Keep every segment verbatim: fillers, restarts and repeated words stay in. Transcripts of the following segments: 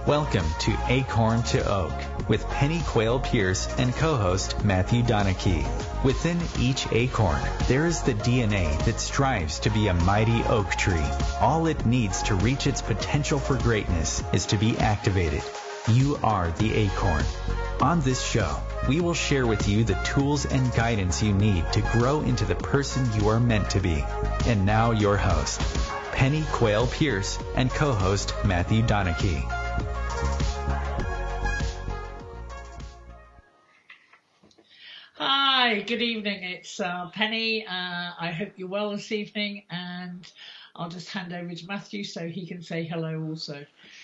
Welcome to Acorn to Oak with Penny Quayle Pierce and co-host Matthew Donachie. Within each acorn, there is the D N A that strives to be a mighty oak tree. All it needs to reach its potential for greatness is to be activated. You are the acorn. On this show, we will share with you the tools and guidance you need to grow into the person you are meant to be. And now your host, Penny Quayle Pierce and co-host Matthew Donachie. Hi, good evening. It's uh, Penny. Uh, I hope you're well this evening, and I'll just hand over to Matthew so he can say hello also.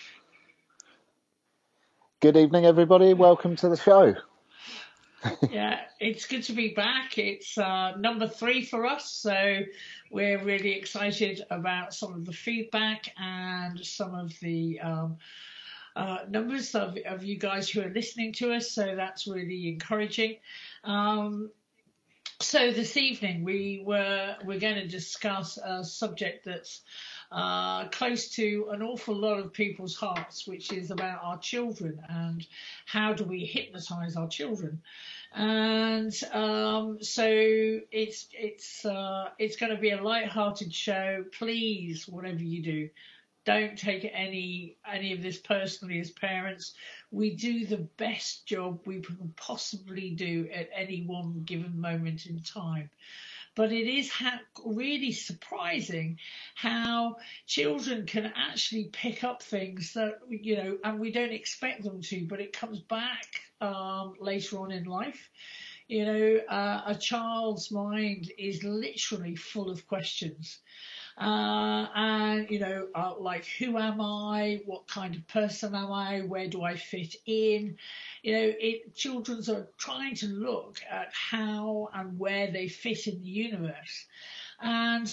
Good evening, everybody. Welcome to the show. Yeah, it's good to be back. It's uh, number three for us, so we're really excited about some of the feedback and some of the um, uh, numbers of, of you guys who are listening to us, so that's really encouraging. Um, so this evening we were we're going to discuss a subject that's uh, close to an awful lot of people's hearts, which is about our children and how do we hypnotize our children. And um, so it's it's uh, it's going to be a light-hearted show. Please, whatever you do, don't take any any of this personally as parents. We do the best job we can possibly do at any one given moment in time. But it is ha- really surprising how children can actually pick up things that, you know, and we don't expect them to, but it comes back um, later on in life. You know, uh, a child's mind is literally full of questions. Uh, and, you know, uh, like, who am I? What kind of person am I? Where do I fit in? You know, it, children are trying to look at how and where they fit in the universe. And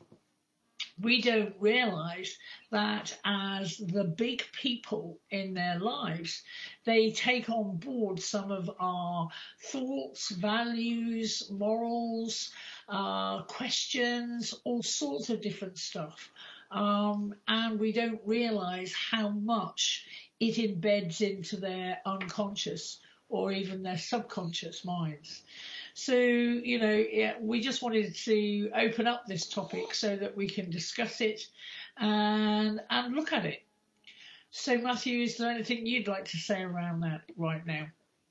we don't realize that as the big people in their lives, they take on board some of our thoughts, values, morals, uh, questions, all sorts of different stuff. Um, and we don't realize how much it embeds into their unconscious or even their subconscious minds. So, you know, yeah, we just wanted to open up this topic so that we can discuss it and and look at it. So, Matthew, is there anything you'd like to say around that right now?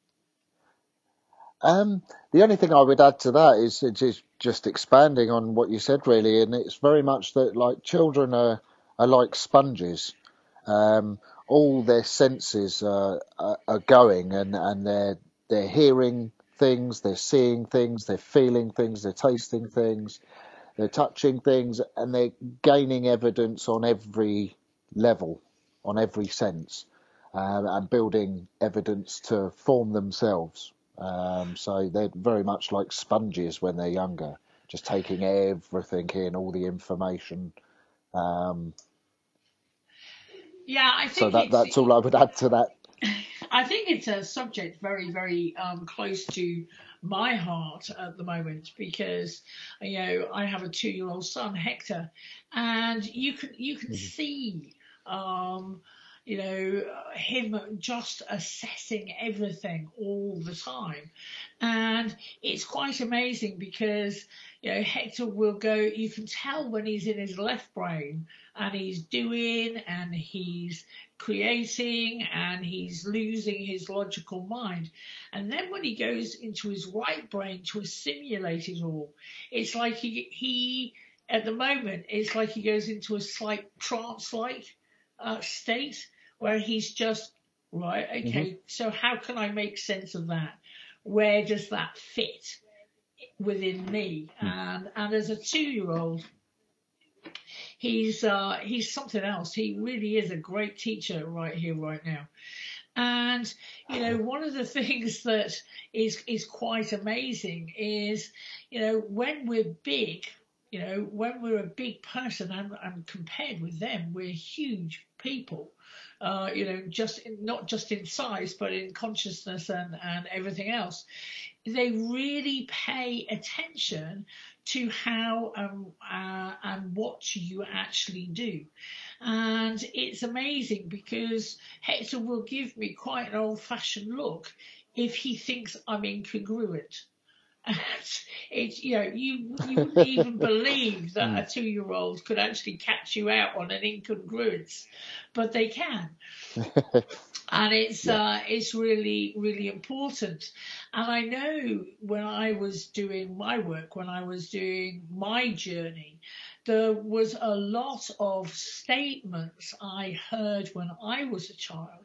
Um, the only thing I would add to that is, is just expanding on what you said, really, and it's very much that, like, children are, are like sponges. Um, all their senses are, are, are going, and, and they're they're hearing things, they're seeing things, they're feeling things, they're tasting things, they're touching things, and they're gaining evidence on every level, on every sense, um, and building evidence to form themselves. Um, so they're very much like sponges when they're younger, just taking everything in, all the information. Um, yeah, I so think that it's. that's all I would add to that. I think it's a subject very, very um, close to my heart at the moment because, you know, I have a two-year-old son, Hector, and you can you can Mm-hmm. see. Um, you know, him just assessing everything all the time. And it's quite amazing because, you know, Hector will go, you can tell when he's in his left brain and he's doing and he's creating and he's losing his logical mind. And then when he goes into his right brain to assimilate it all, it's like he, he at the moment, it's like he goes into a slight trance-like uh, state where he's just, right, okay, mm-hmm. So how can I make sense of that? Where does that fit within me? Mm. And and as a two-year-old, he's uh, he's something else. He really is a great teacher right here, right now. And, you know, one of the things that is is quite amazing is, you know, when we're big, you know, when we're a big person and, and compared with them, we're huge, people. Uh, you know, just in, not just in size, but in consciousness and, and everything else. They really pay attention to how um, uh, and what you actually do. And it's amazing because Hector will give me quite an old-fashioned look if he thinks I'm incongruent. And it's, you know, you you wouldn't even believe that a two-year-old could actually catch you out on an incongruence, but they can. And it's yeah. uh, it's really, really important. And I know when I was doing my work, when I was doing my journey, there was a lot of statements I heard when I was a child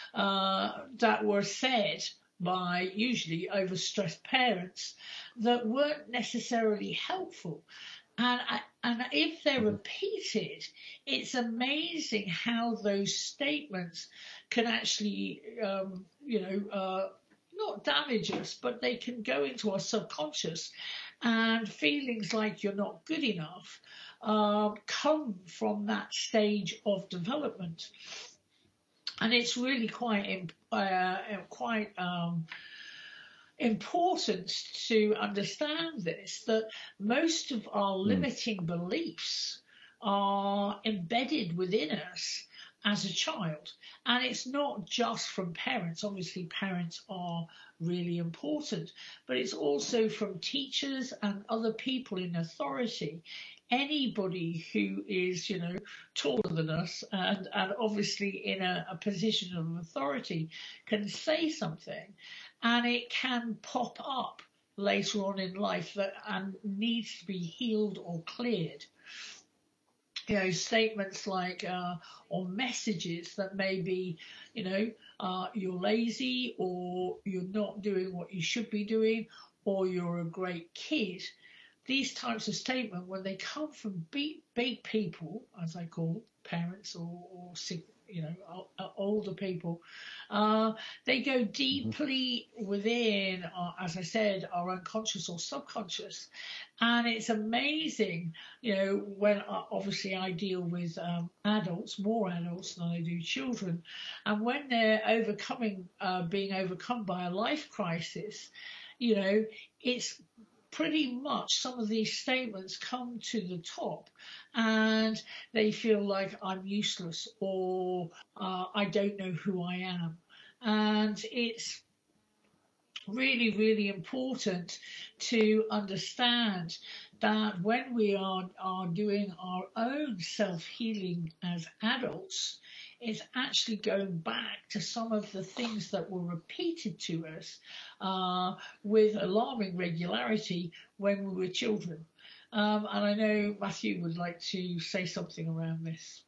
uh, that were said by usually overstressed parents that weren't necessarily helpful. And, I, and if they're repeated, it's amazing how those statements can actually, um, you know, uh, not damage us, but they can go into our subconscious. And feelings like you're not good enough uh, come from that stage of development. And it's really quite, uh, quite. Um, important to understand this, that most of our limiting mm. beliefs are embedded within us as a child. And it's not just from parents. Obviously, parents are really important, but it's also from teachers and other people in authority. Anybody who is, you know, taller than us and, and obviously in a, a position of authority can say something, and it can pop up later on in life that and needs to be healed or cleared. You know, statements like, uh, or messages that may be, you know, uh, you're lazy, or you're not doing what you should be doing, or you're a great kid. These types of statements, when they come from big, big people, as I call parents or, or you know, older people, uh, they go deeply within, uh, as I said, our unconscious or subconscious. And it's amazing, you know, when uh, obviously I deal with um, adults, more adults than I do children. And when they're overcoming, uh, being overcome by a life crisis, you know, it's pretty much some of these statements come to the top, and they feel like I'm useless, or uh, I don't know who I am. And it's really, really important to understand that when we are, are doing our own self-healing as adults, it's actually going back to some of the things that were repeated to us uh, with alarming regularity when we were children. Um, and I know Matthew would like to say something around this.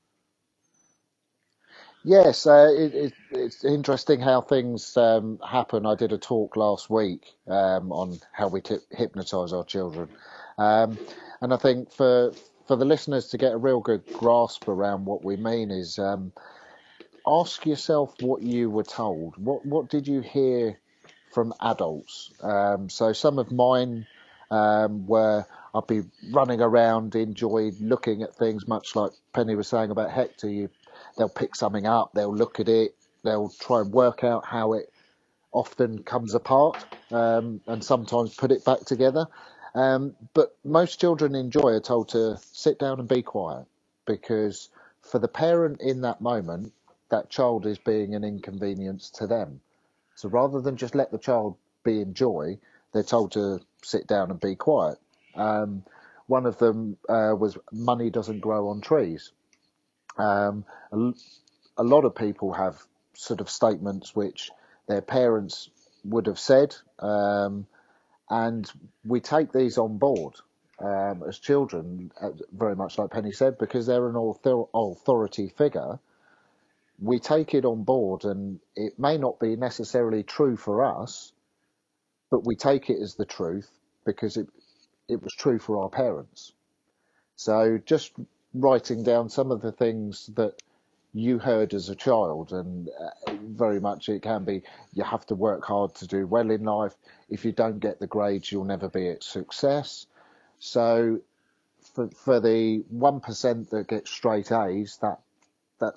Yes, uh, it, it, it's interesting how things um, happen. I did a talk last week um, on how we t- hypnotise our children. Um, and I think for for the listeners to get a real good grasp around what we mean is um, ask yourself what you were told. What what did you hear from adults? Um, so some of mine um, were, I'd be running around, enjoyed looking at things, much like Penny was saying about Hector. You They'll pick something up, they'll look at it, they'll try and work out how it often comes apart, um, and sometimes put it back together. Um, but most children enjoy are told to sit down and be quiet, because for the parent in that moment, that child is being an inconvenience to them. So rather than just let the child be in joy, they're told to sit down and be quiet. Um, one of them uh, was money doesn't grow on trees. Um, a, a lot of people have sort of statements which their parents would have said, um, and we take these on board um, as children, very much like Penny said, because they're an author- authority figure. We take it on board, and it may not be necessarily true for us, but we take it as the truth because it it was true for our parents. So just writing down some of the things that you heard as a child, and uh, very much it can be you have to work hard to do well in life. If you don't get the grades, you'll never be a success. So for, for the one percent that get straight A's, that that's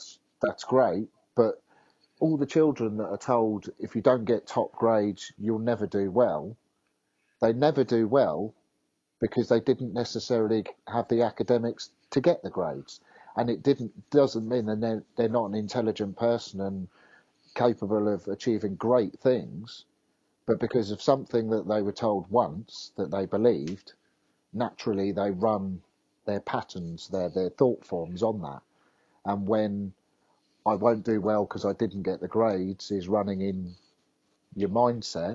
that's great, but all the children that are told if you don't get top grades, you'll never do well, they never do well because they didn't necessarily have the academics to get the grades. And it didn't doesn't mean that they're, they're not an intelligent person and capable of achieving great things, but because of something that they were told once that they believed, naturally they run their patterns, their their thought forms on that. And when I won't do well because I didn't get the grades is running in your mindset,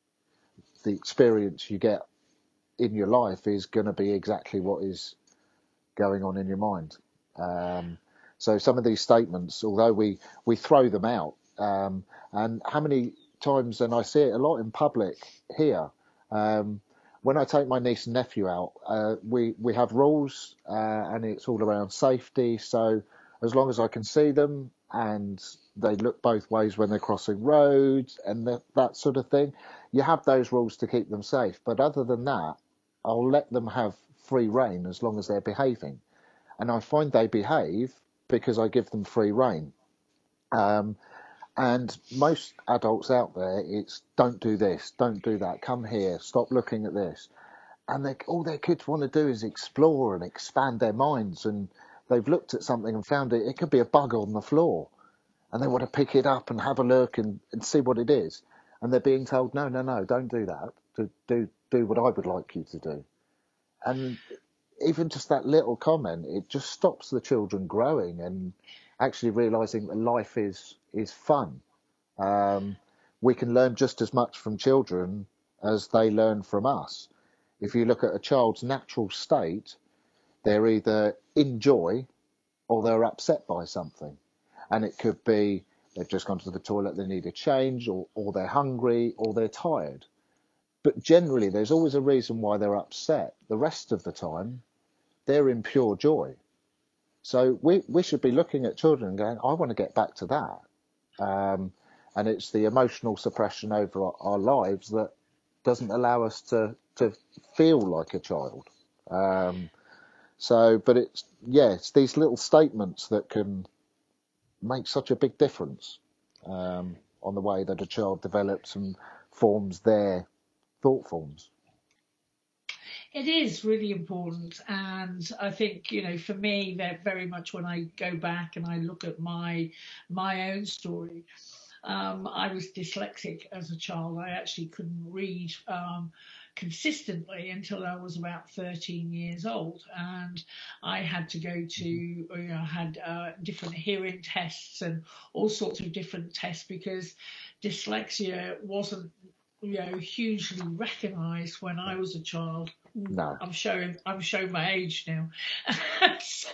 the experience you get in your life is going to be exactly what is going on in your mind. Um, so some of these statements, although we, we throw them out, um, and how many times, and I see it a lot in public here, um, when I take my niece and nephew out, uh, we, we have rules, uh, and it's all around safety. So as long as I can see them and they look both ways when they're crossing roads and that, that sort of thing, you have those rules to keep them safe. But other than that, I'll let them have free rein as long as they're behaving. And I find they behave because I give them free rein. Um, and most adults out there, it's don't do this, don't do that, come here, stop looking at this. And they, all their kids want to do is explore and expand their minds. And they've looked at something and found it, it could be a bug on the floor. And they want to pick it up and have a look and, and see what it is. And they're being told, no, no, no, don't do that. Do, do, do what I would like you to do. And even just that little comment, it just stops the children growing and actually realising that life is, is fun. Um, we can learn just as much from children as they learn from us. If you look at a child's natural state, they're either in joy or they're upset by something. And it could be they've just gone to the toilet, they need a change, or, or they're hungry, or they're tired. But generally, there's always a reason why they're upset. The rest of the time, they're in pure joy. So we, we should be looking at children and going, I want to get back to that. Um, and it's the emotional suppression over our, our lives that doesn't allow us to, to feel like a child. Um, so, but it's, yeah, it's these little statements that can make such a big difference um, on the way that a child develops and forms their thought forms. It is really important, and I think, you know, for me, that very much when I go back and I look at my my own story, um, I was dyslexic as a child. I actually couldn't read um, consistently until I was about thirteen years old, and I had to go to, you know, I had uh, different hearing tests and all sorts of different tests because dyslexia wasn't, you know, hugely recognised when I was a child. No. I'm showing I'm showing my age now. so,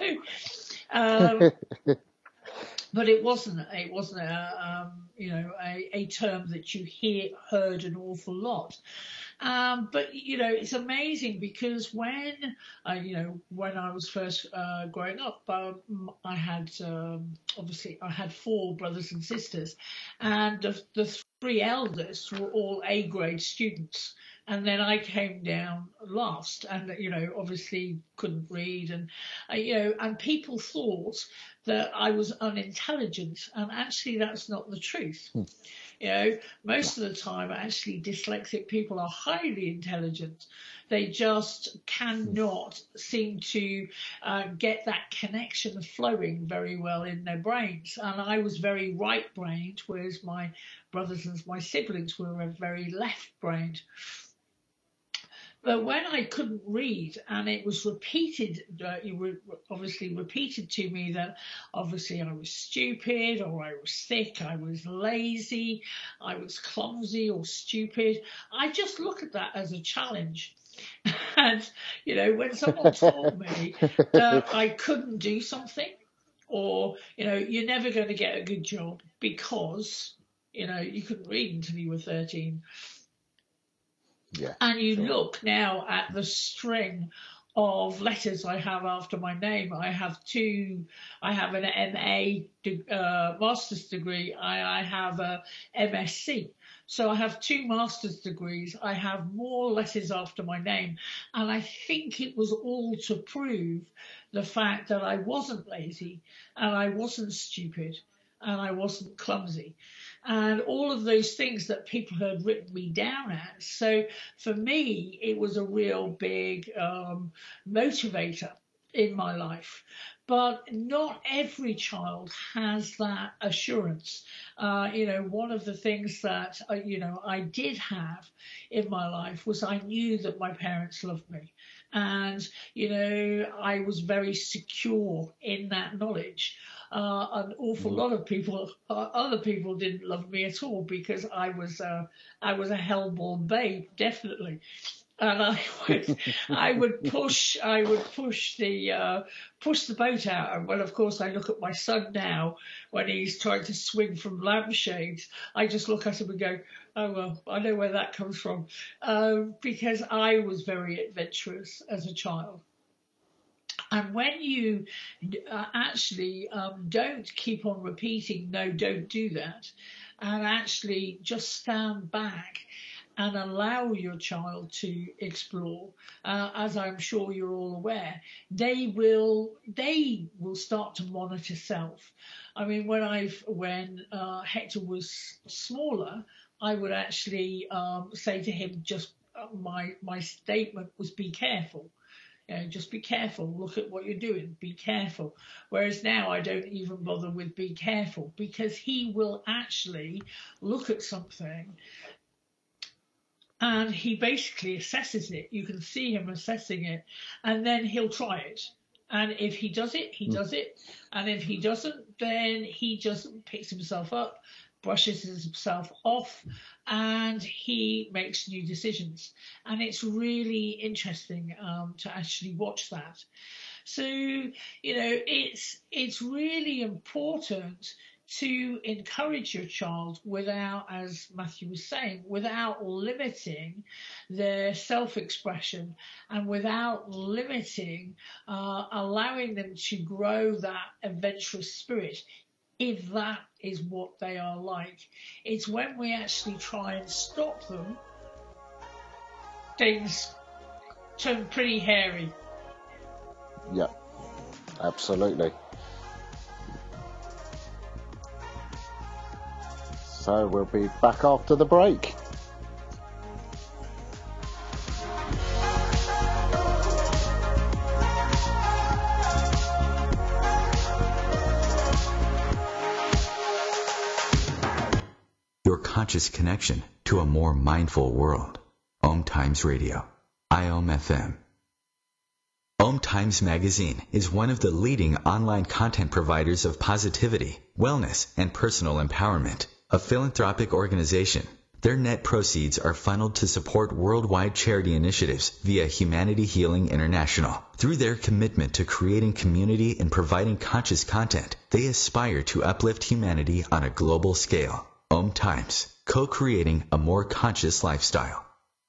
um, but it wasn't it wasn't a um, you know a, a term that you hear heard an awful lot. Um, but you know, it's amazing because when I, you know, when I was first uh, growing up, um, I had um, obviously I had four brothers and sisters, and the, the three eldest were all A grade students, and then I came down last, and you know, obviously couldn't read, and uh, you know, and people thought that I was unintelligent, and actually that's not the truth. Hmm. You know, most of the time, actually, dyslexic people are highly intelligent. They just cannot seem to uh, get that connection flowing very well in their brains. And I was very right-brained, whereas my brothers and my siblings were very left-brained. But when I couldn't read, and it was repeated, uh, you were obviously repeated to me that obviously I was stupid, or I was sick, I was lazy, I was clumsy or stupid, I just look at that as a challenge. And, you know, when someone told me that I couldn't do something, or, you know, you're never going to get a good job because, you know, you couldn't read until you were thirteen. Yeah, and you sure. look now at the string of letters I have after my name. I have two. I have an M A uh, master's degree. I, I have a M S c. So I have two master's degrees. I have more letters after my name. And I think it was all to prove the fact that I wasn't lazy and I wasn't stupid and I wasn't clumsy, and all of those things that people had written me down as. So for me, it was a real big um, motivator in my life. But not every child has that assurance. Uh, you know, one of the things that, uh, you know, I did have in my life was I knew that my parents loved me. And, you know, I was very secure in that knowledge. Uh, an awful lot of people, uh, other people didn't love me at all because I was, uh, I was a hellborn babe, definitely. And I would, I would push, I would push the, uh, push the boat out. And well, of course, I look at my son now when he's trying to swing from lampshades. I just look at him and go, oh well, I know where that comes from, um, because I was very adventurous as a child. And when you uh, actually um, don't keep on repeating, no, don't do that, and actually just stand back and allow your child to explore, uh, as I'm sure you're all aware, they will they will start to monitor self. I mean, when I've when uh, Hector was smaller, I would actually um, say to him, just uh, my my statement was, be careful. You know, just be careful. Look at what you're doing. Be careful. Whereas now I don't even bother with be careful, because he will actually look at something and he basically assesses it. You can see him assessing it, and then he'll try it. And if he does it, he does it. And if he doesn't, then he just picks himself up, brushes himself off, and he makes new decisions. And it's really interesting um, to actually watch that. So, you know, it's it's really important to encourage your child without, as Matthew was saying, without limiting their self-expression and without limiting, uh, allowing them to grow that adventurous spirit, if that is what they are like. It's when we actually try and stop them, things turn pretty hairy. Yeah, absolutely. So we'll be back after the break. Your conscious connection to a more mindful world. Om Times Radio, I O M F M. Om Times Magazine is one of the leading online content providers of positivity, wellness, and personal empowerment. A philanthropic organization, their net proceeds are funneled to support worldwide charity initiatives via Humanity Healing International. Through their commitment to creating community and providing conscious content, they aspire to uplift humanity on a global scale. Om Times, co-creating a more conscious lifestyle.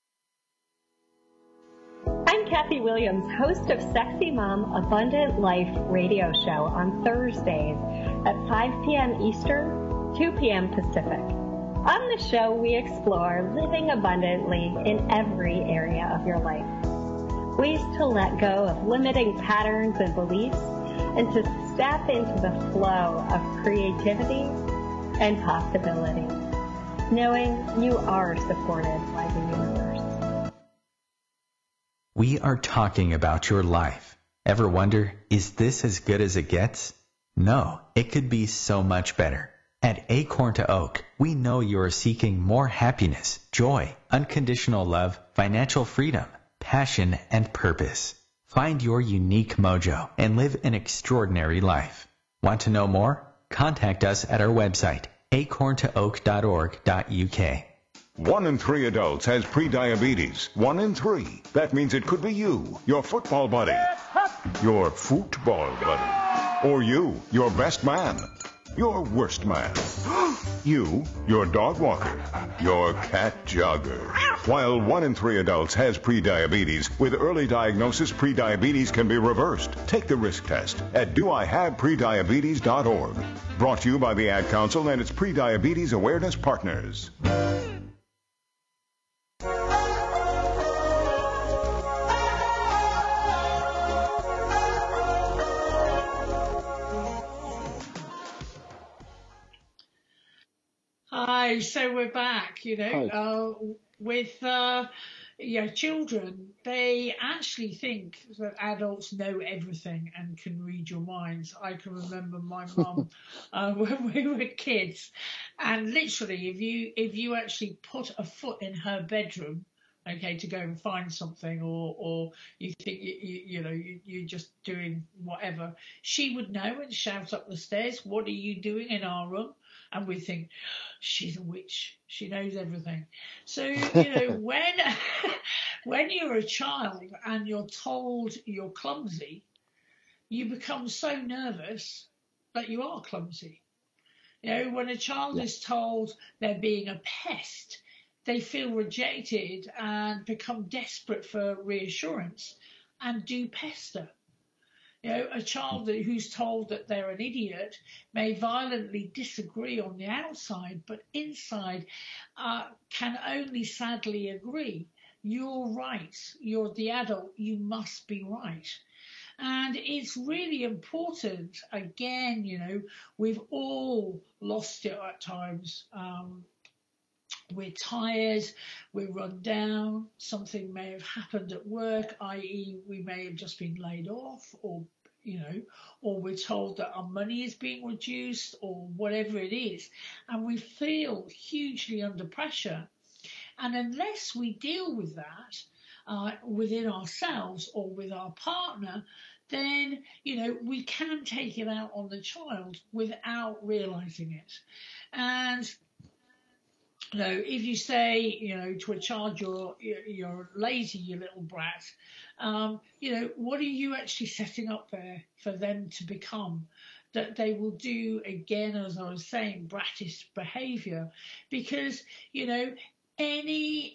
I'm Kathy Williams, host of Sexy Mom Abundant Life radio show on Thursdays at five p.m. Eastern, two p.m. Pacific. On the show, we explore living abundantly in every area of your life. Ways to let go of limiting patterns and beliefs and to step into the flow of creativity and possibility, knowing you are supported by the universe. We are talking about your life. Ever wonder, is this as good as it gets? No, it could be so much better. At Acorn to Oak, we know you are seeking more happiness, joy, unconditional love, financial freedom, passion, and purpose. Find your unique mojo and live an extraordinary life. Want to know more? Contact us at our website, acorn to oak dot org dot u k. One in three adults has prediabetes. One in three. That means it could be you, your football buddy, your football buddy, or you, your best man, your worst man, you, your dog walker, your cat jogger. While one in three adults has prediabetes, with early diagnosis, prediabetes can be reversed. Take the risk test at do I have prediabetes dot org. Brought to you by the Ad Council and its prediabetes awareness partners. so we're back, you know, uh, with uh, yeah, children, they actually think that adults know everything and can read your minds. I can remember my mum uh, when we were kids, and literally, if you if you actually put a foot in her bedroom, okay, to go and find something, or or you think you, you, you know you, you're just doing whatever, she would know and shout up the stairs, "What are you doing in our room?" And we think, she's a witch. She knows everything. So, you know, when when you're a child and you're told you're clumsy, you become so nervous that you are clumsy. You know, when a child Yeah. is told they're being a pest, they feel rejected and become desperate for reassurance and do pester. You know, a child that- who's told that they're an idiot may violently disagree on the outside, but inside uh, can only sadly agree. You're right. You're the adult. You must be right. And it's really important, again, you know, we've all lost it at times. Um, we're tired, we're run down, something may have happened at work, that is we may have just been laid off, or you know, or we're told that our money is being reduced, or whatever it is, and we feel hugely under pressure. And unless we deal with that uh, within ourselves or with our partner, then, you know, we can take it out on the child without realizing it. And you know, if you say, you know, to a child, you're you're lazy, you little brat, um, you know, what are you actually setting up there for them to become? That they will do, again, as I was saying, brattish behaviour, because you know, any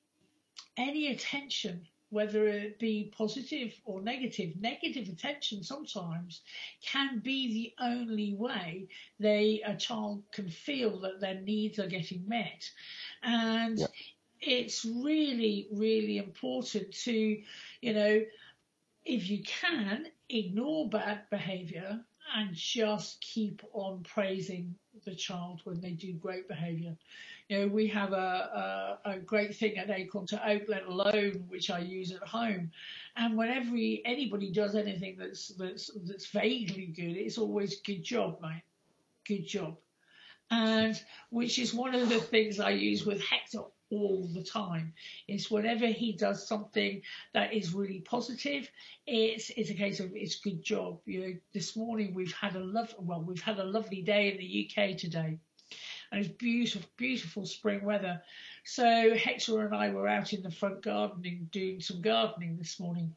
any attention, whether it be positive or negative, negative attention sometimes can be the only way they a child can feel that their needs are getting met. And Yeah. it's really, really important to, you know, if you can, ignore bad behaviour and just keep on praising the child when they do great behaviour. You know, we have a, a, a great thing at Acorn to Oak, let alone which I use at home. And whenever anybody does anything that's that's that's vaguely good, it's always good job, mate. Good job. And which is one of the things I use with Hector all the time. Is whenever he does something that is really positive, it's it's a case of it's good job. You know, this morning we've had a love well, we've had a lovely day in the U K today. And it's beautiful, beautiful spring weather. So Hector and I were out in the front gardening, doing some gardening this morning.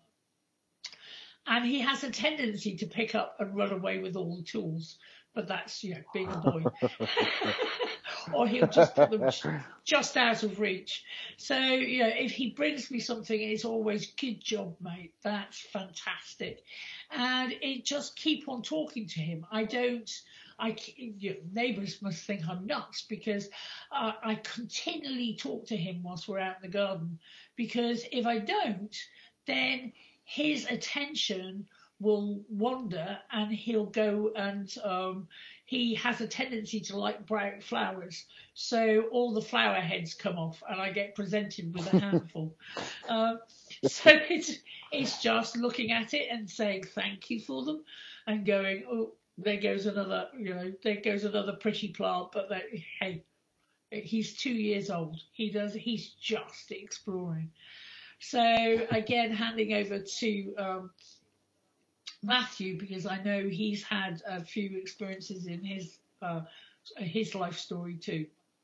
And he has a tendency to pick up and run away with all the tools. But that's, you know, being a boy. Or he'll just put them just out of reach. So, you know, if he brings me something, it's always, good job, mate. That's fantastic. And it just keep on talking to him. I don't, I, you know, neighbours must think I'm nuts because uh, I continually talk to him whilst we're out in the garden. Because if I don't, then his attention will wander and he'll go and um, he has a tendency to like bright flowers. So all the flower heads come off and I get presented with a handful. um, so it's, it's just looking at it and saying thank you for them and going, oh, there goes another, you know, there goes another pretty plant. But that, hey, he's two years old. He does, he's just exploring. So again, handing over to um, Matthew, because I know he's had a few experiences in his uh, his life story too.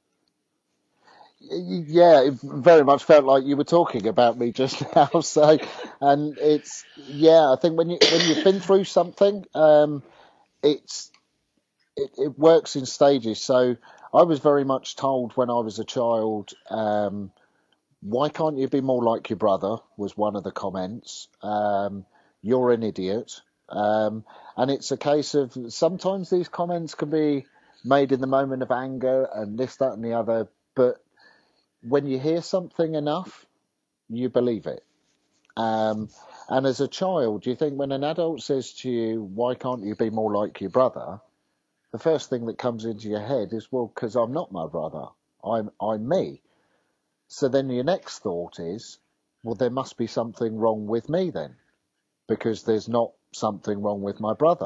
Yeah, it very much felt like you were talking about me just now. So, and it's yeah, I think when you when you've been through something, um, it's it, it works in stages. So I was very much told when I was a child, um, why can't you be more like your brother? Was one of the comments. Um, you're an idiot. Um, and it's a case of sometimes these comments can be made in the moment of anger and this, that, and the other. But when you hear something enough, you believe it. Um, and as a child, you think when an adult says to you, why can't you be more like your brother? The first thing that comes into your head is, well, because I'm not my brother. I'm I'm me. So then your next thought is, well, there must be something wrong with me then, because there's not something wrong with my brother.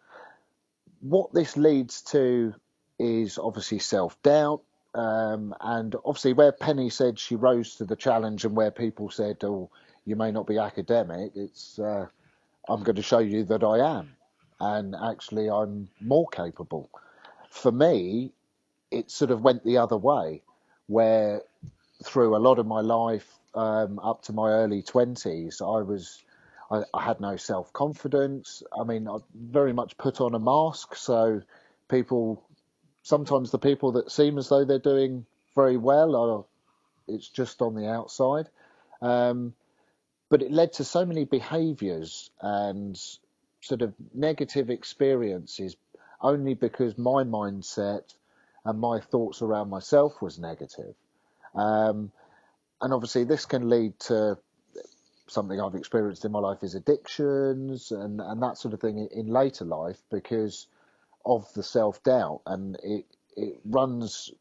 What this leads to is obviously self-doubt, um, and obviously where Penny said she rose to the challenge and where people said, oh, you may not be academic, it's uh, I'm going to show you that I am, and actually I'm more capable. For me, it sort of went the other way, where through a lot of my life, um, up to my early twenties, I was, I, I had no self-confidence. I mean, I very much put on a mask. So people, sometimes the people that seem as though they're doing very well are, it's just on the outside. Um, but it led to so many behaviours and sort of negative experiences only because my mindset and my thoughts around myself was negative. Um, and obviously this can lead to something I've experienced in my life is addictions and, and that sort of thing in later life because of the self-doubt. And it, it runs,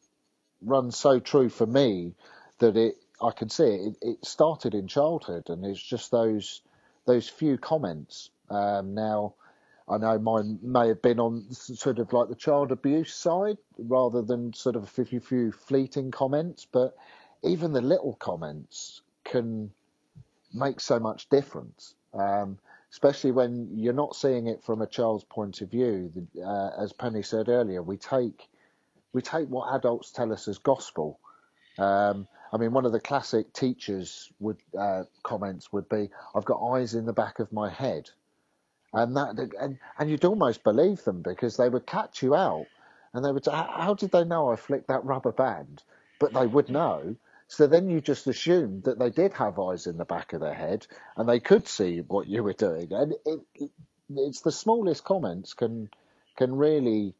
runs so true for me that it, I can see it, it started in childhood and it's just those, those few comments. Um, now, I know mine may have been on sort of like the child abuse side rather than sort of a few, few fleeting comments, but even the little comments can make so much difference, um, especially when you're not seeing it from a child's point of view. Uh, as Penny said earlier, we take we take what adults tell us as gospel. Um, I mean, one of the classic teachers' would uh, comments would be, "I've got eyes in the back of my head." And that, and, and you'd almost believe them because they would catch you out and they would say, how did they know I flicked that rubber band? But they would know. So then you just assumed that they did have eyes in the back of their head and they could see what you were doing. And it, it, it's the smallest comments can, can really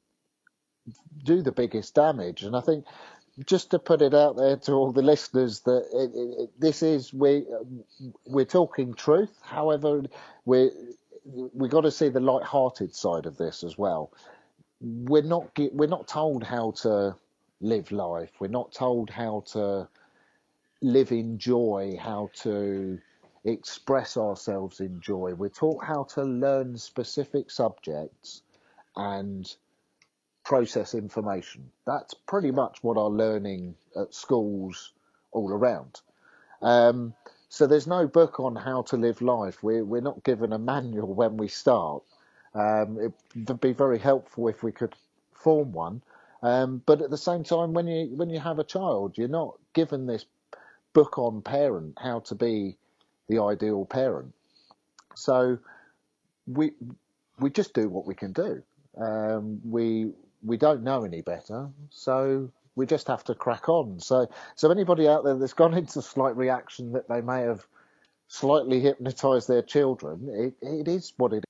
do the biggest damage. And I think just to put it out there to all the listeners that it, it, it, this is, we, we're talking truth. However, we're, we got to see the light-hearted side of this as well. We're not we're not told how to live life. We're not told how to live in joy, how to express ourselves in joy. We're taught how to learn specific subjects and process information. That's pretty much what our learning at schools all around. Um, So there's no book on how to live life. We're, we're not given a manual when we start. Um, it would be very helpful if we could form one. Um, but at the same time, when you when you have a child, you're not given this book on parent, how to be the ideal parent. So we we just do what we can do. Um, we we don't know any better, so we just have to crack on. So so anybody out there that's gone into slight reaction that they may have slightly hypnotised their children, it, it is what it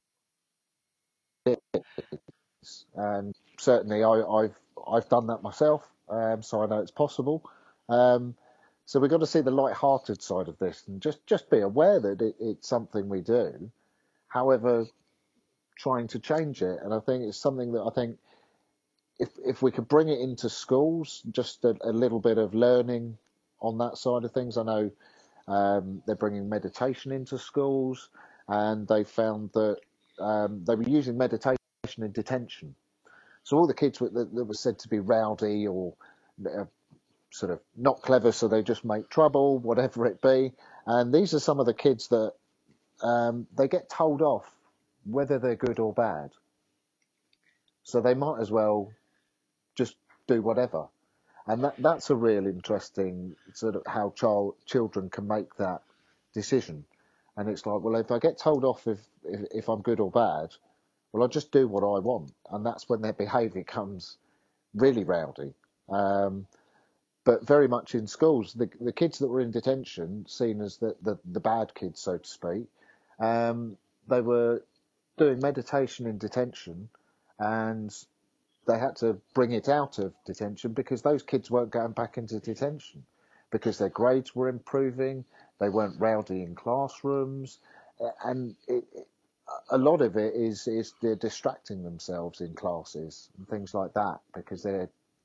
is. And certainly I, I've I've done that myself, um, so I know it's possible. Um, so we've got to see the light-hearted side of this and just, just be aware that it, it's something we do. However, trying to change it. And I think it's something that I think if if we could bring it into schools, just a, a little bit of learning on that side of things. I know um, they're bringing meditation into schools, and they found that um, they were using meditation in detention. So all the kids that, that were said to be rowdy or uh, sort of not clever, so they just make trouble, whatever it be. And these are some of the kids that um, they get told off whether they're good or bad. So they might as well just do whatever. And that that's a real interesting sort of how child children can make that decision. And it's like, well, if I get told off if, if, if I'm good or bad, well, I'll just do what I want. And that's when their behaviour comes really rowdy. Um, but very much in schools, the the kids that were in detention, seen as the, the, the bad kids, so to speak, um, they were doing meditation in detention and they had to bring it out of detention because those kids weren't going back into detention because their grades were improving, they weren't rowdy in classrooms, and it, it, a lot of it is is they're distracting themselves in classes and things like that because they're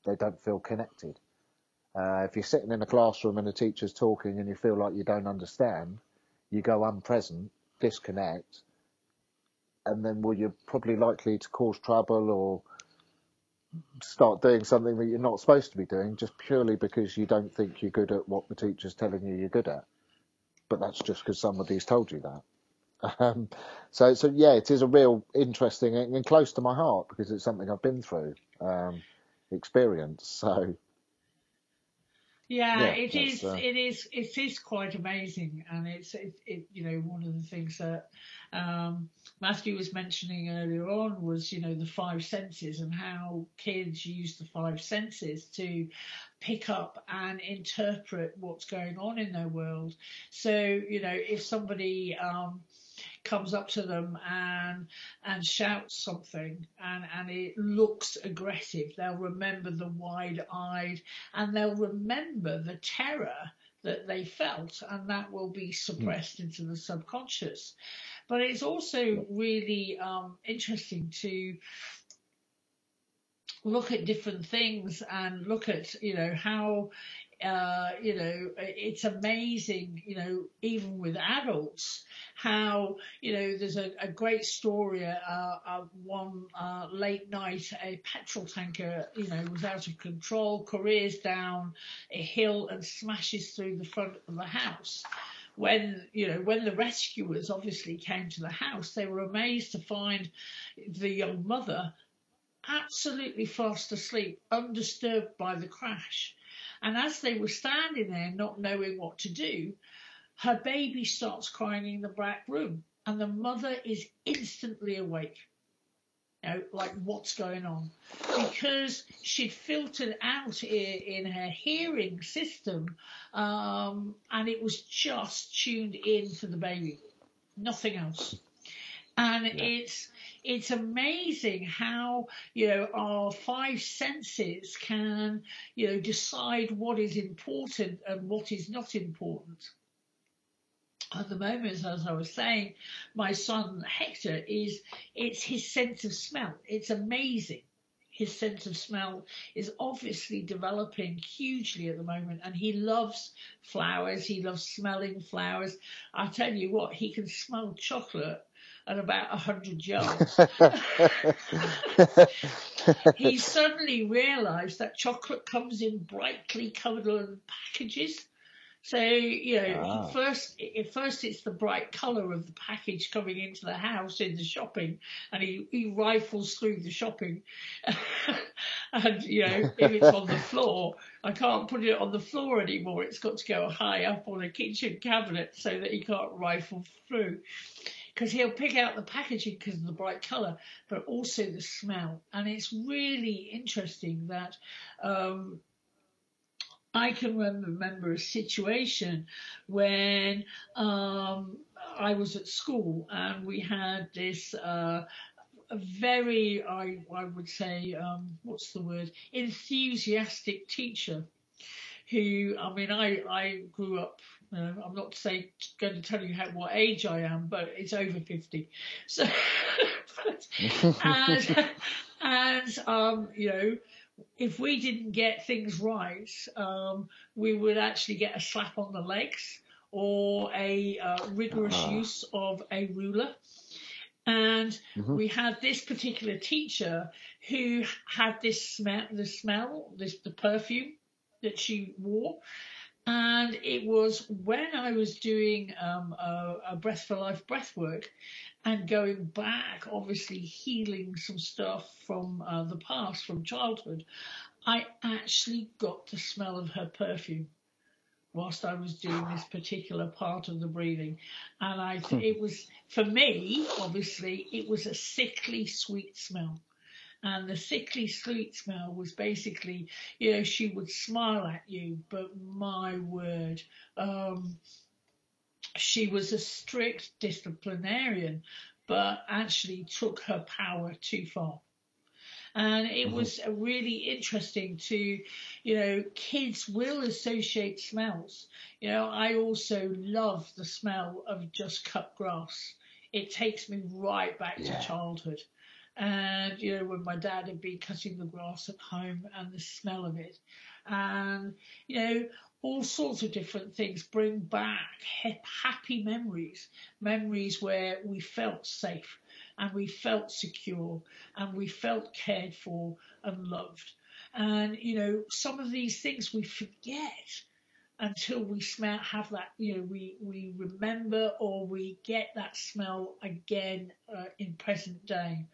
they don't feel connected. Uh, if you're sitting in a classroom and the teacher's talking and you feel like you don't understand, you go unpresent, disconnect, and then well, you're probably likely to cause trouble or start doing something that you're not supposed to be doing just purely because you don't think you're good at what the teacher's telling you you're good at. But that's just because somebody's told you that. Um, so, so yeah, it is a real interesting and close to my heart because it's something I've been through, um, experience. So, yeah, yeah, it is. uh, It is. It is quite amazing, and it's it, it. You know, one of the things that um, Matthew was mentioning earlier on was, you know, the five senses and how kids use the five senses to pick up and interpret what's going on in their world. So, you know, if somebody um, comes up to them and and shouts something and, and it looks aggressive, they'll remember the wide-eyed and they'll remember the terror that they felt, and that will be suppressed mm. into the subconscious. But it's also really um, interesting to look at different things and look at, you know, how uh, you know, it's amazing, you know, even with adults, how, you know, there's a, a great story, uh, uh, one uh, late night, a petrol tanker, you know, was out of control, careers down a hill and smashes through the front of the house. When, you know, when the rescuers obviously came to the house, they were amazed to find the young mother absolutely fast asleep, undisturbed by the crash. And as they were standing there not knowing what to do, her baby starts crying in the back room and the mother is instantly awake. You know, like, what's going on? Because she'd filtered out in, in her hearing system um, and it was just tuned in for the baby, nothing else. And yeah. it's it's amazing how, you know, our five senses can, you know, decide what is important and what is not important. At the moment, as I was saying, my son Hector is, it's his sense of smell. It's amazing. His sense of smell is obviously developing hugely at the moment, and he loves flowers. He loves smelling flowers. I tell you what, he can smell chocolate at about a hundred yards. He suddenly realised that chocolate comes in brightly coloured packages. So, you know, ah. he first, at first it's the bright colour of the package coming into the house in the shopping, and he, he rifles through the shopping. And, you know, if it's on the floor, I can't put it on the floor anymore. It's got to go high up on a kitchen cabinet so that he can't rifle through. Because he'll pick out the packaging because of the bright colour, but also the smell. And it's really interesting that um, I can remember a situation when um, I was at school and we had this uh, a very, I, I would say, um, what's the word, enthusiastic teacher who, I mean, I, I grew up, you know, I'm not say, going to tell you how, what age I am, but it's over fifty. So, but, and, and um, you know, if we didn't get things right, um, we would actually get a slap on the legs or a uh, rigorous uh-huh. use of a ruler. And mm-hmm. we had this particular teacher who had this smell, the smell, this the perfume that she wore. And it was when I was doing um, a, a Breath for Life breath work and going back, obviously healing some stuff from uh, the past, from childhood, I actually got the smell of her perfume whilst I was doing this particular part of the breathing. And I, th- it was, for me, obviously, it was a sickly sweet smell. And the sickly sweet smell was basically, you know, she would smile at you, but my word, um, she was a strict disciplinarian, but actually took her power too far. And it mm-hmm. was really interesting to, you know, kids will associate smells. You know, I also love the smell of just cut grass. It takes me right back yeah. to childhood. And, you know, when my dad had been cutting the grass at home and the smell of it. And, you know, all sorts of different things bring back happy memories, memories where we felt safe and we felt secure and we felt cared for and loved. And, you know, some of these things we forget until we smell, have that, you know, we, we remember or we get that smell again uh, in present day.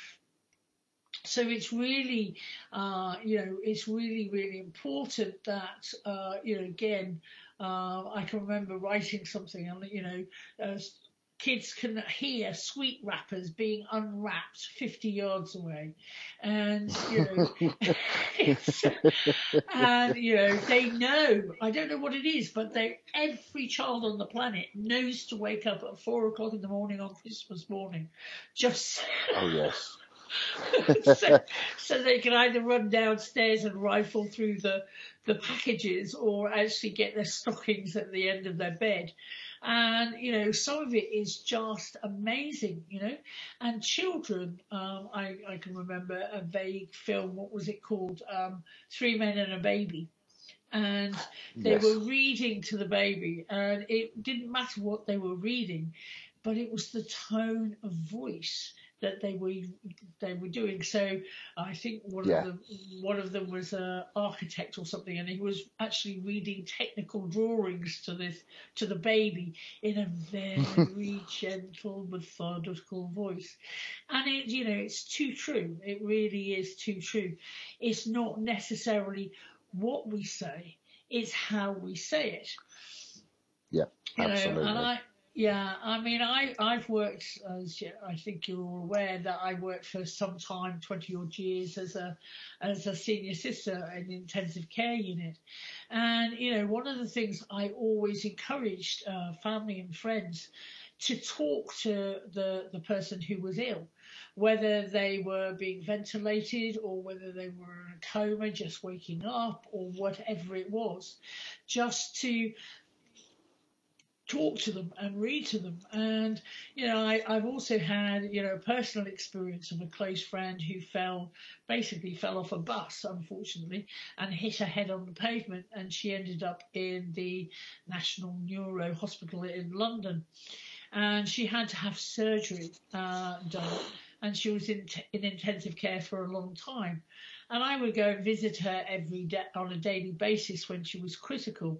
So it's really, uh, you know, it's really, really important that, uh, you know, again, uh, I can remember writing something and, you know, uh, kids can hear sweet wrappers being unwrapped fifty yards away. And, you know, it's, and, you know, they know, I don't know what it is, but they, every child on the planet knows to wake up at four o'clock in the morning on Christmas morning. Just. Oh, yes. so, so they can either run downstairs and rifle through the, the packages or actually get their stockings at the end of their bed. And, you know, some of it is just amazing, you know. And children, um, I, I can remember a vague film, what was it called? Um, Three Men and a Baby. And they Yes. were reading to the baby, and it didn't matter what they were reading, but it was the tone of voice that they were they were doing. So I think one Yeah. of them one of them was an architect or something, and he was actually reading technical drawings to this to the baby in a very gentle, methodical voice. And it, you know, it's too true. It really is too true. It's not necessarily what we say, it's how we say it. Yeah, You absolutely. know, and I, yeah, I mean, I, I've worked, as you, I think you're all aware, that I worked for some time, twenty odd years, as a, as a senior sister in an intensive care unit. And, you know, one of the things I always encouraged uh, family and friends to talk to the, the person who was ill, whether they were being ventilated or whether they were in a coma, just waking up or whatever it was, just to talk to them and read to them. And, you know, I, I've also had, you know, a personal experience of a close friend who fell, basically fell off a bus, unfortunately, and hit her head on the pavement, and she ended up in the National Neuro Hospital in London. And she had to have surgery uh, done, and she was in, t- in intensive care for a long time. And I would go and visit her every day on a daily basis when she was critical.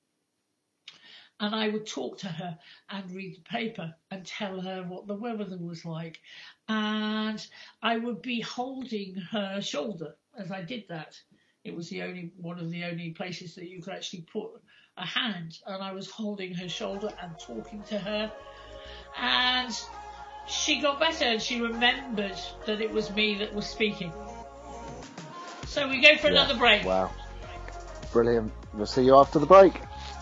And I would talk to her and read the paper and tell her what the weather was like. And I would be holding her shoulder as I did that. It was the only one of the only places that you could actually put a hand. And I was holding her shoulder and talking to her. And she got better, and she remembered that it was me that was speaking. So we go for Yeah. another break. Wow. Brilliant. We'll see you after the break.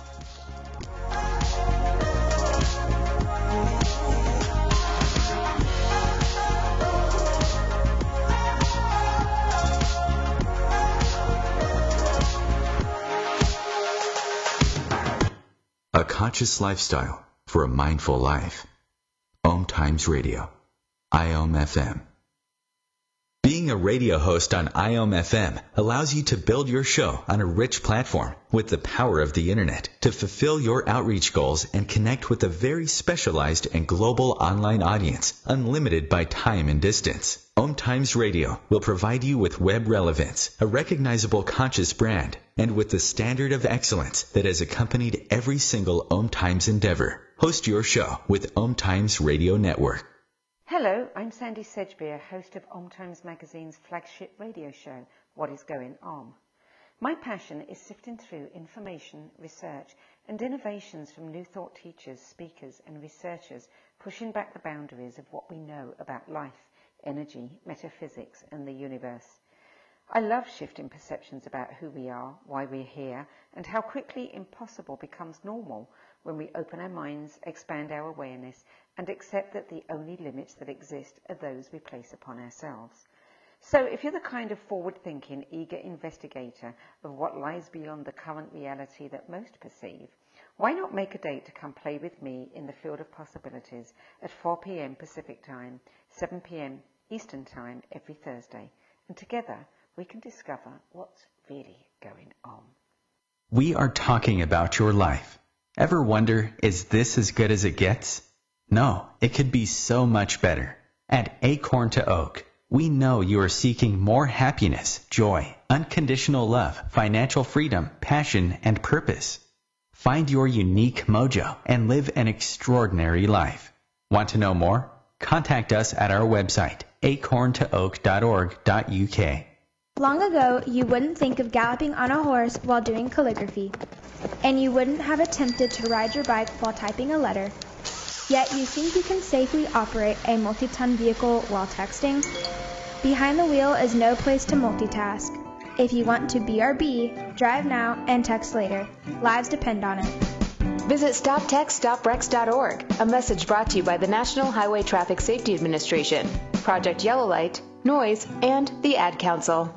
A conscious lifestyle for a mindful life. Om Times Radio. I O M F M. Being a radio host on I O M F M allows you to build your show on a rich platform with the power of the internet to fulfill your outreach goals and connect with a very specialized and global online audience, unlimited by time and distance. Om Times Radio will provide you with web relevance, a recognizable conscious brand, and with the standard of excellence that has accompanied every single Om Times endeavor. Host your show with Om Times Radio Network. Hello, I'm Sandy Sedgbeer, host of Om Times Magazine's flagship radio show, What is Going On. My passion is sifting through information, research and innovations from new thought teachers, speakers and researchers pushing back the boundaries of what we know about life, energy, metaphysics and the universe. I love shifting perceptions about who we are, why we're here, and how quickly impossible becomes normal when we open our minds, expand our awareness, and accept that the only limits that exist are those we place upon ourselves. So if you're the kind of forward-thinking, eager investigator of what lies beyond the current reality that most perceive, why not make a date to come play with me in the field of possibilities at four p.m. Pacific Time, seven p.m. Eastern Time every Thursday, and together we can discover what's really going on. We are talking about your life. Ever wonder, is this as good as it gets? No, it could be so much better. At Acorn to Oak, we know you are seeking more happiness, joy, unconditional love, financial freedom, passion, and purpose. Find your unique mojo and live an extraordinary life. Want to know more? Contact us at our website, acorn to oak dot org dot U K. Long ago, you wouldn't think of galloping on a horse while doing calligraphy, and you wouldn't have attempted to ride your bike while typing a letter. Yet you think you can safely operate a multi-ton vehicle while texting? Behind the wheel is no place to multitask. If you want to B R B, drive now and text later. Lives depend on it. Visit stop text stop wrecks dot org, a message brought to you by the National Highway Traffic Safety Administration, Project Yellow Light, Noise, and the Ad Council.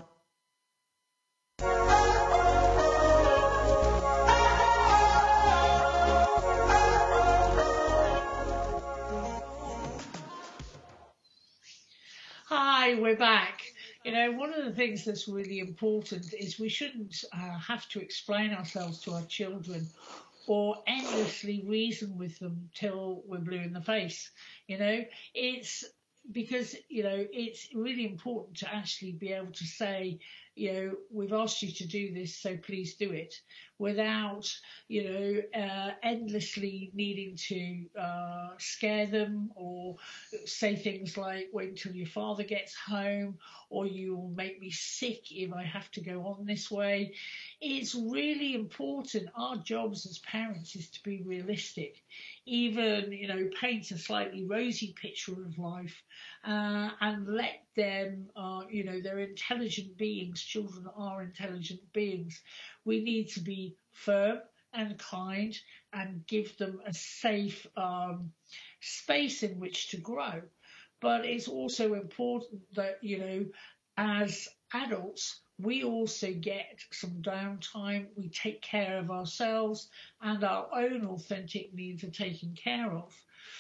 Hi, we're back. You know, one of the things that's really important is we shouldn't uh, have to explain ourselves to our children or endlessly reason with them till we're blue in the face. You know, it's because, you know, it's really important to actually be able to say, you know, we've asked you to do this, so please do it, without, you know, uh, endlessly needing to uh, scare them or say things like, wait until your father gets home, or you'll make me sick if I have to go on this way. It's really important. Our jobs as parents is to be realistic, even, you know, paint a slightly rosy picture of life, uh, and let them, uh, you know, they're intelligent beings. Children are intelligent beings. We need to be firm and kind and give them a safe um, space in which to grow. But it's also important that, you know, as adults, we also get some downtime. We take care of ourselves, and our own authentic needs are taken care of.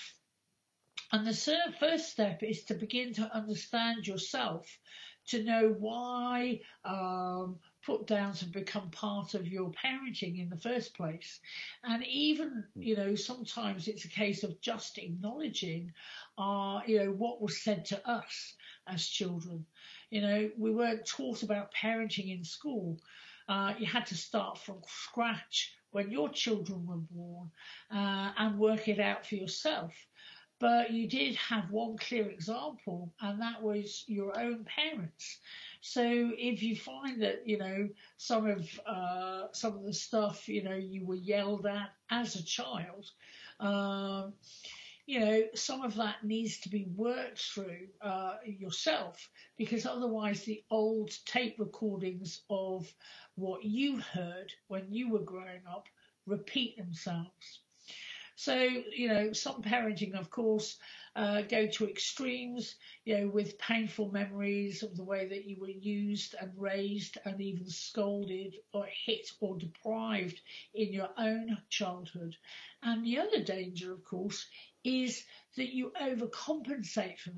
And the first step is to begin to understand yourself, to know why um, put downs have become part of your parenting in the first place. And even, you know, sometimes it's a case of just acknowledging, uh, you know, what was said to us as children. You know, we weren't taught about parenting in school. Uh, you had to start from scratch when your children were born uh, and work it out for yourself. But you did have one clear example, and that was your own parents. So if you find that, you know, some of uh, some of the stuff, you know, you were yelled at as a child, um, you know, some of that needs to be worked through uh, yourself, because otherwise the old tape recordings of what you heard when you were growing up repeat themselves. So, you know, some parenting, of course, uh, go to extremes, you know, with painful memories of the way that you were used and raised and even scolded or hit or deprived in your own childhood. And the other danger, of course, is that you overcompensate for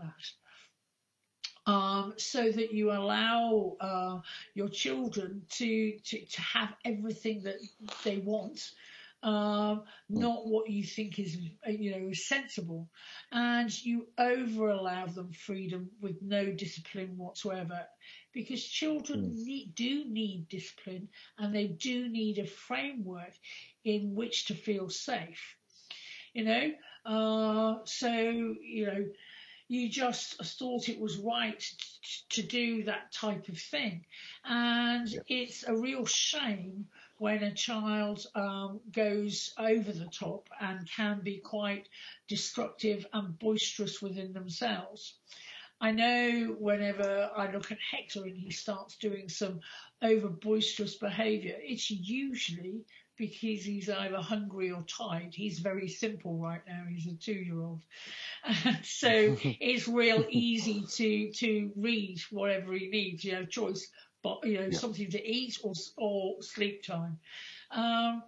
that. Um, so that you allow uh, your children to, to, to have everything that they want, Um, not what you think is, you know, sensible, and you over allow them freedom with no discipline whatsoever, because children mm. need, do need discipline, and they do need a framework in which to feel safe, you know. Uh, so, you know, you just thought it was right to do that type of thing, and yeah. It's a real shame when a child um, goes over the top and can be quite destructive and boisterous within themselves. I know whenever I look at Hector and he starts doing some over boisterous behaviour, it's usually because he's either hungry or tired. He's very simple right now. He's a two-year-old. And so it's real easy to, to read whatever he needs, you know, choice, but, you know, yeah. something to eat or, or sleep time. Um,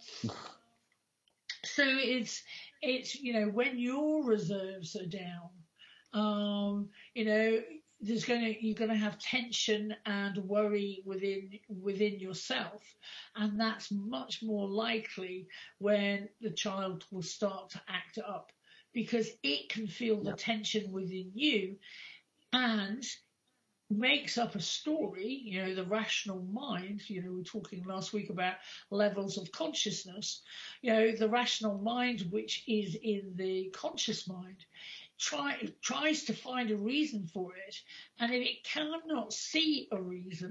so it's, it's, you know, when your reserves are down, um, you know, there's going to you're going to have tension and worry within within yourself, and that's much more likely when the child will start to act up, because it can feel the Yep. tension within you and makes up a story. You know, the rational mind, you know, we were talking last week about levels of consciousness. You know, the rational mind, which is in the conscious mind, try tries to find a reason for it, and if it cannot see a reason,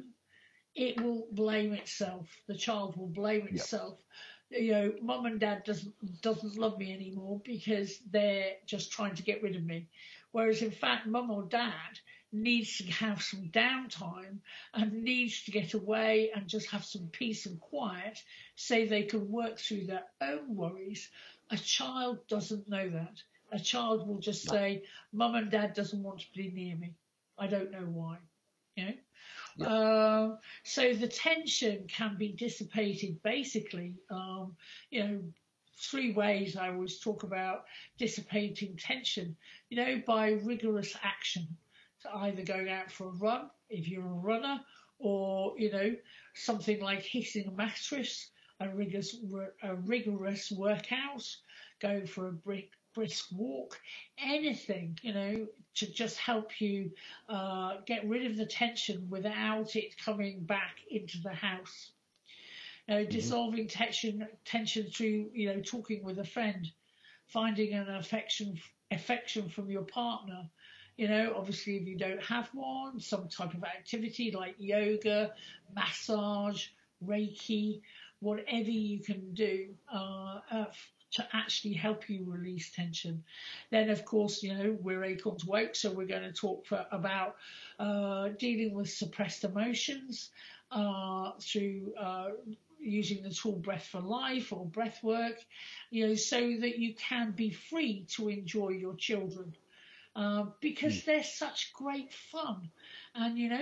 it will blame itself. The child will blame Yep. itself. You know, mum and dad doesn't doesn't love me anymore because they're just trying to get rid of me. Whereas in fact, mum or dad needs to have some downtime and needs to get away and just have some peace and quiet so they can work through their own worries. A child doesn't know that. A child will just say, mum and dad doesn't want to be near me. I don't know why. You know? Yep. Uh, so the tension can be dissipated basically, um, you know, three ways I always talk about dissipating tension, you know, by rigorous action. So either going out for a run, if you're a runner, or, you know, something like hitting a mattress, a rigorous, a rigorous workout, going for a brick, brisk walk, anything, you know, to just help you uh, get rid of the tension without it coming back into the house. You know, mm-hmm. Dissolving tension, tension through, you know, talking with a friend, finding an affection, affection from your partner. You know, obviously, if you don't have one, some type of activity like yoga, massage, Reiki, whatever you can do uh, uh, to actually help you release tension. Then, of course, you know, we're Acorns Woke, so we're going to talk for, about uh, dealing with suppressed emotions uh, through uh, using the tool Breath for Life or breath work, you know, so that you can be free to enjoy your children. Uh, because mm. they're such great fun, and you know,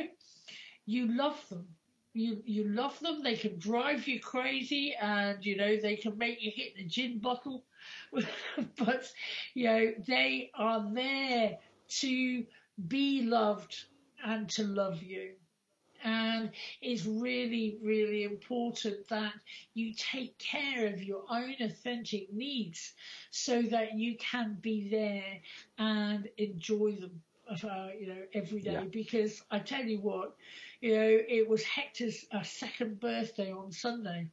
you love them. You you love them. They can drive you crazy, and you know they can make you hit the gin bottle. But you know they are there to be loved and to love you. And it's really, really important that you take care of your own authentic needs so that you can be there and enjoy them, uh, you know, every day. Yeah. Because I tell you what, you know, it was Hector's uh, second birthday on Sunday.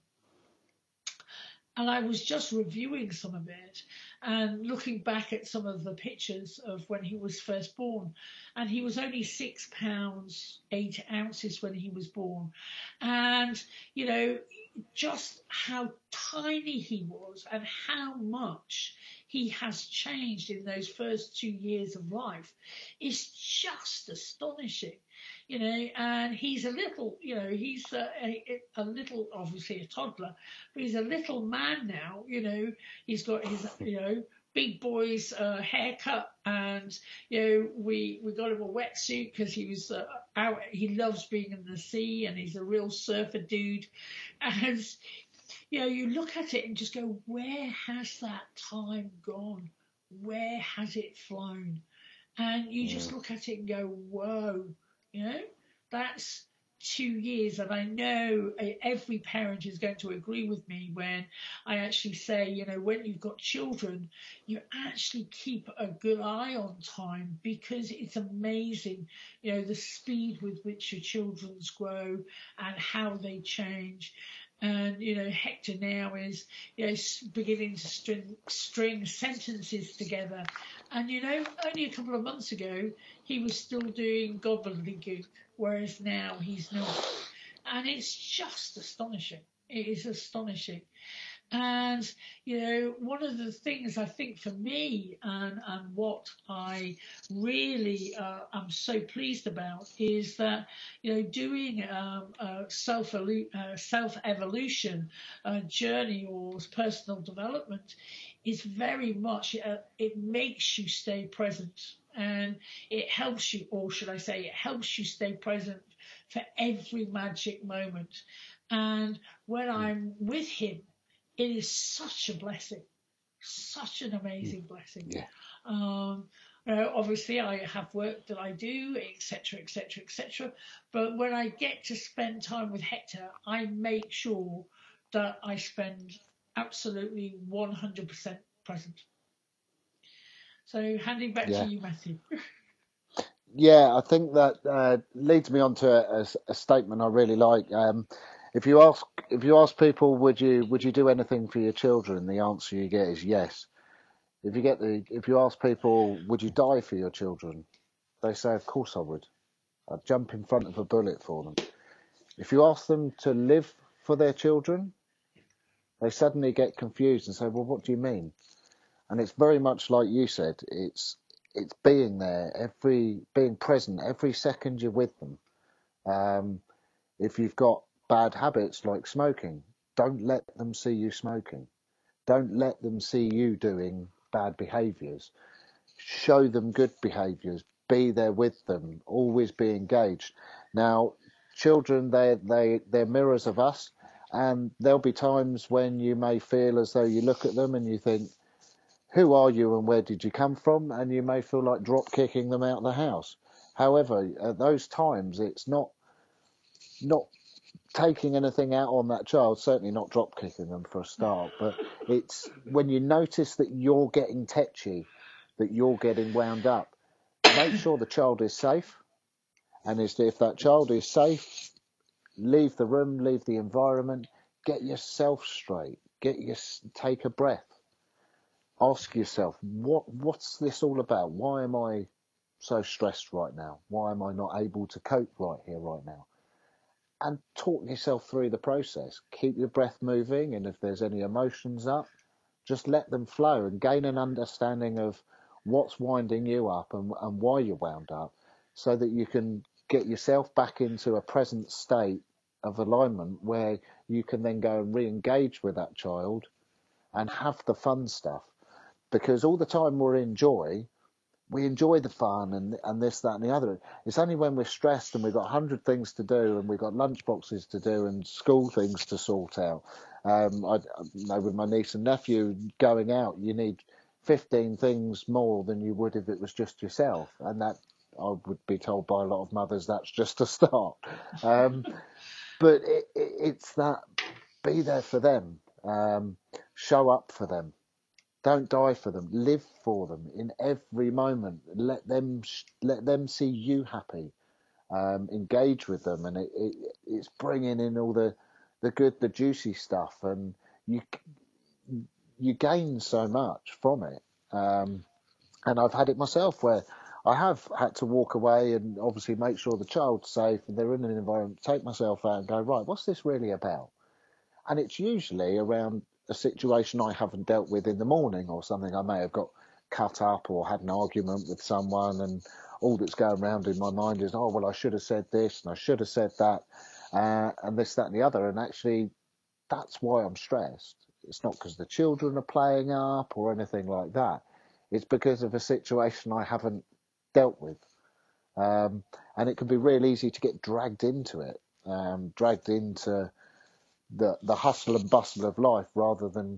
And I was just reviewing some of it and looking back at some of the pictures of when he was first born. And he was only six pounds, eight ounces when he was born. And, you know, just how tiny he was and how much he has changed in those first two years of life is just astonishing. You know, and he's a little, you know, he's a, a, a little, obviously a toddler, but he's a little man now, you know, he's got his, you know, big boy's uh, haircut, and, you know, we, we got him a wetsuit because he was uh, out, he loves being in the sea, and he's a real surfer dude. And, you know, you look at it and just go, where has that time gone? Where has it flown? And you just look at it and go, whoa. You know, that's two years. And I know every parent is going to agree with me when I actually say, you know, when you've got children, you actually keep a good eye on time, because it's amazing, you know, the speed with which your children grow and how they change. And, you know, Hector now is, you know, beginning to string, string sentences together. And, you know, only a couple of months ago, he was still doing gobbledygook, whereas now he's not. And it's just astonishing. It is astonishing. And, you know, one of the things I think for me and, and what I really uh, am so pleased about is that, you know, doing um, a self, uh, self-evolution uh, journey or personal development is very much, uh, it makes you stay present, and it helps you, or should I say, it helps you stay present for every magic moment. And when I'm with him, it is such a blessing, such an amazing blessing. Yeah. Um, Uh, obviously, I have work that I do, et cetera, et cetera, et cetera. But when I get to spend time with Hector, I make sure that I spend absolutely one hundred percent present. So, handing back Yeah. to you, Matthew. Yeah, I think that uh, leads me on to a, a statement I really like. Um, if you ask if you ask people, would you would you do anything for your children? The answer you get is yes. If you get the if you ask people, would you die for your children? They say, of course I would. I'd jump in front of a bullet for them. If you ask them to live for their children, they suddenly get confused and say, well, what do you mean? And it's very much like you said. It's it's being there, every being present, every second you're with them. Um, if you've got bad habits like smoking, don't let them see you smoking. Don't let them see you doing bad behaviours. Show them good behaviours. Be there with them. Always be engaged. Now, children, they they they're mirrors of us, and there'll be times when you may feel as though you look at them and you think, who are you and where did you come from? And you may feel like drop kicking them out of the house. However, at those times, it's not not taking anything out on that child, certainly not drop kicking them for a start, but it's when you notice that you're getting tetchy, that you're getting wound up, make sure the child is safe. And if that child is safe, leave the room, leave the environment, get yourself straight, get your, take a breath. Ask yourself, what what's this all about? Why am I so stressed right now? Why am I not able to cope right here, right now? And talk yourself through the process. Keep your breath moving, and if there's any emotions up, just let them flow and gain an understanding of what's winding you up and, and why you're wound up, so that you can get yourself back into a present state of alignment where you can then go and re-engage with that child and have the fun stuff. Because all the time we're in joy, we enjoy the fun and, and this, that and the other. It's only when we're stressed and we've got a hundred things to do and we've got lunch boxes to do and school things to sort out. Um, I, I know with my niece and nephew going out, you need fifteen things more than you would if it was just yourself. And that, I would be told by a lot of mothers, that's just a start. Um, but it, it, it's that, be there for them, um, show up for them. Don't die for them. Live for them in every moment. Let them let them see you happy. Um, engage with them, and it, it, it's bringing in all the the good, the juicy stuff, and you you gain so much from it. Um, and I've had it myself where I have had to walk away and obviously make sure the child's safe and they're in an environment. Take myself out and go, right, what's this really about? And it's usually around a situation I haven't dealt with in the morning or something. I may have got cut up or had an argument with someone, and all that's going around in my mind is, oh, well, I should have said this and I should have said that, uh, and this, that and the other. And actually, that's why I'm stressed. It's not because the children are playing up or anything like that. It's because of a situation I haven't dealt with. Um, and it can be real easy to get dragged into it, um, dragged into the the hustle and bustle of life, rather than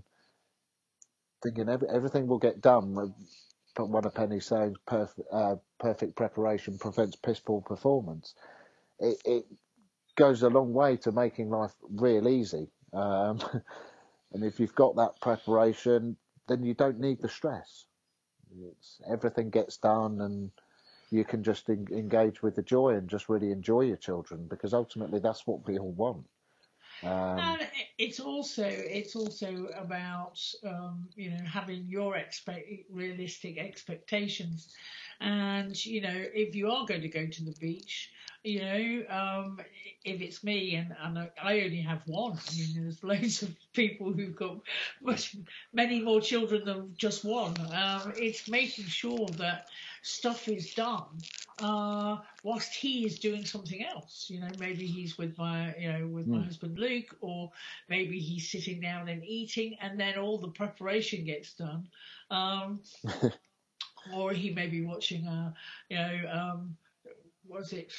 thinking every, everything will get done. But one of Penny's saying, perfect, uh, perfect preparation prevents piss poor performance. It, it goes a long way to making life real easy. Um, and if you've got that preparation, then you don't need the stress. It's, everything gets done, and you can just en- engage with the joy and just really enjoy your children, because ultimately that's what we all want. Um, and it's also it's also about um, you know having your expect realistic expectations, and you know if you are going to go to the beach, you know um, if it's me and, and I only have one. I mean, there's loads of people who've got much many more children than just one. Um, it's making sure that stuff is done uh, whilst he is doing something else. You know, maybe he's with my, you know, with my mm. husband Luke, or maybe he's sitting down and eating, and then all the preparation gets done. Um, or he may be watching, a, you know, um, what is it?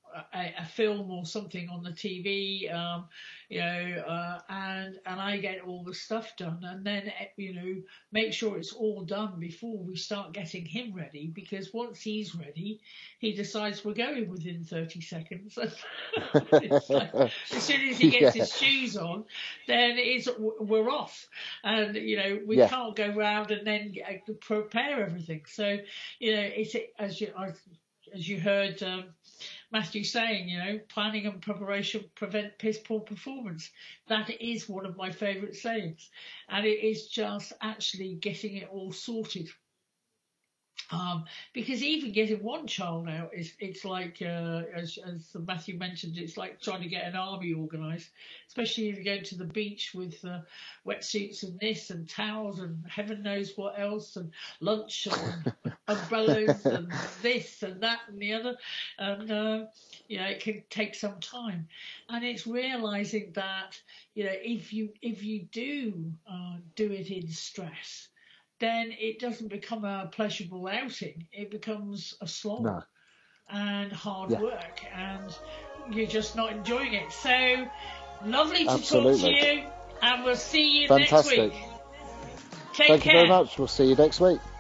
a, a film or something on the T V, um, you know, uh, and and I get all the stuff done, and then, you know, make sure it's all done before we start getting him ready, because once he's ready, he decides we're going within thirty seconds. It's like, as soon as he gets yeah. his shoes on, then it's we're off, and you know we yeah. can't go round and then prepare everything. So you know, it's as you as you heard um, Matthew saying, you know, planning and preparation prevent piss poor performance. That is one of my favourite sayings, and it is just actually getting it all sorted. Um, because even getting one child out is it's like uh, as, as Matthew mentioned, it's like trying to get an army organised, especially if you go to the beach with uh, wetsuits and this and towels and heaven knows what else, and lunch and umbrellas and this and that and the other, and uh, you know, it can take some time, and it's realising that, you know, if you if you do uh, do it in stress, then it doesn't become a pleasurable outing. It becomes a slog no. and hard yeah. work, and you're just not enjoying it. So lovely to Absolutely. talk to you, and we'll see you Fantastic. next week. Take Thank care. you very much. We'll see you next week.